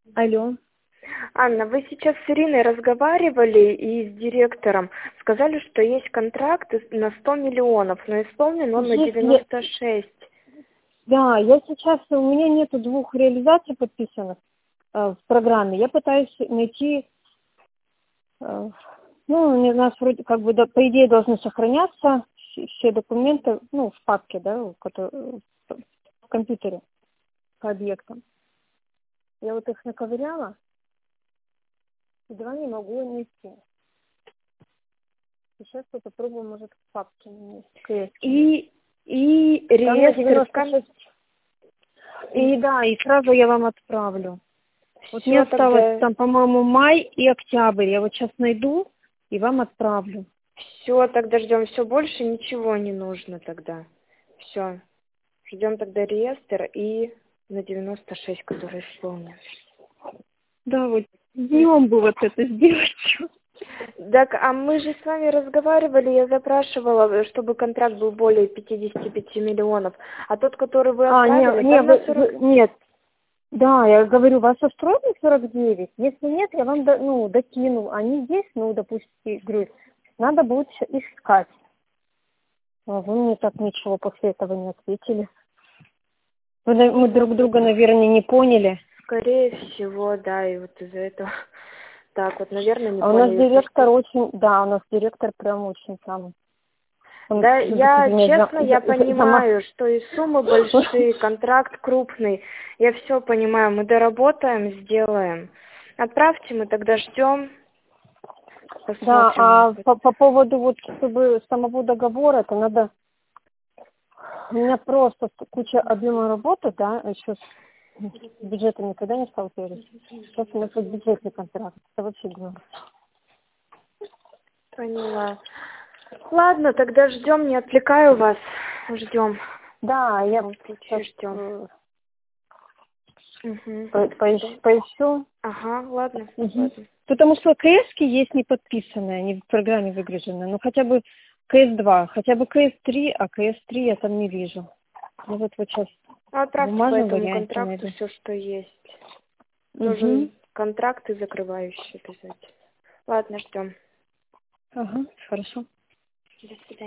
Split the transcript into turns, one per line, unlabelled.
Алло.
Анна, вы сейчас с Ириной разговаривали и с директором. Сказали, что есть контракт на 100 миллионов, но исполнен он на
Если,
96.
да, я сейчас, у меня нету 2 реализаций подписанных в программе. Я пытаюсь найти, у нас вроде как бы, по идее, должны сохраняться все документы, в папке, да, в компьютере по объектам. Я вот их наковыряла, и 2 не могу найти. Сейчас я попробую, может, в папке найти.
И
Там на
реестр
96. И да, и сразу я вам отправлю. Вот мне
все
осталось
тогда.
там, по-моему, май и октябрь. Я вот сейчас найду и вам отправлю.
Все, тогда ждем. Все, больше ничего не нужно тогда. Все. Ждем тогда реестр и на 96, который исполнен.
Да, вот днем бы вот это сделать.
Так, а мы же с вами разговаривали, я запрашивала, чтобы контракт был более 55 миллионов. А тот, который вы отправили, там на 40...
Нет. Да, я говорю, вас устроит на 49? Если нет, я вам докину. Они здесь, допустим, говорю, надо будет искать. А вы мне так ничего после этого не ответили. Мы друг друга, наверное, не поняли.
Скорее всего, да, и вот из-за этого... Так, вот, наверное, не
А у нас
поняли.
директор у нас директор прям очень там.
Да, я, честно, я понимаю, что и суммы большие, контракт крупный. Я все понимаю, мы доработаем, сделаем. Отправьте, мы тогда ждем,
Да,
посмотрим.
а по поводу вот чтобы самого договора, это надо... У меня просто куча объема работы, да, еще с бюджетом никогда не сталкивались. Сейчас у нас вот бюджетный контракт. Это вообще глупо.
Поняла. Ладно, тогда ждем, не отвлекаю вас. Ждем.
Да, я сейчас
Ждем. Угу.
поищу.
Ага, ладно,
Угу.
ладно.
Потому что КСки есть не подписанные, они в программе выгружены. Ну, хотя бы КС-2, хотя бы КС-3, а КС-3 я там не вижу. Ну, вот сейчас в
Отправьте по
бумажном
этому
варианте
контракту
найду.
все, что есть.
Угу.
Нужен контракт и закрывающий обязательно. Ладно, ждем.
Ага, хорошо.
До свидания.